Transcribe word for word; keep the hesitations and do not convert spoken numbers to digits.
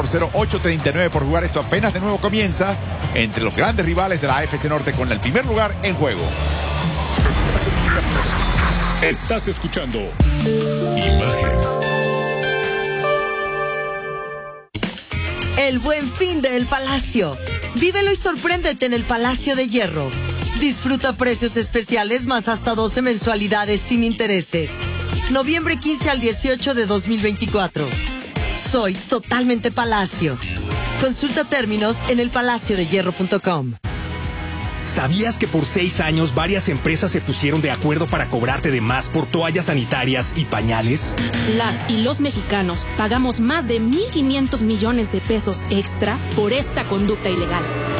cero ocho treinta y nueve por jugar. Esto apenas de nuevo comienza entre los grandes rivales de la A F C Norte con el primer lugar en juego. Estás escuchando Imagen. El Buen Fin de El Palacio. Vívelo y sorpréndete en el Palacio de Hierro. Disfruta precios especiales más hasta doce mensualidades sin intereses. Noviembre quince al dieciocho de dos mil veinticuatro. Soy totalmente Palacio. Consulta términos en el palacio de hierro punto com. ¿Sabías que por seis años varias empresas se pusieron de acuerdo para cobrarte de más por toallas sanitarias y pañales? Las y los mexicanos pagamos más de mil quinientos millones de pesos extra por esta conducta ilegal.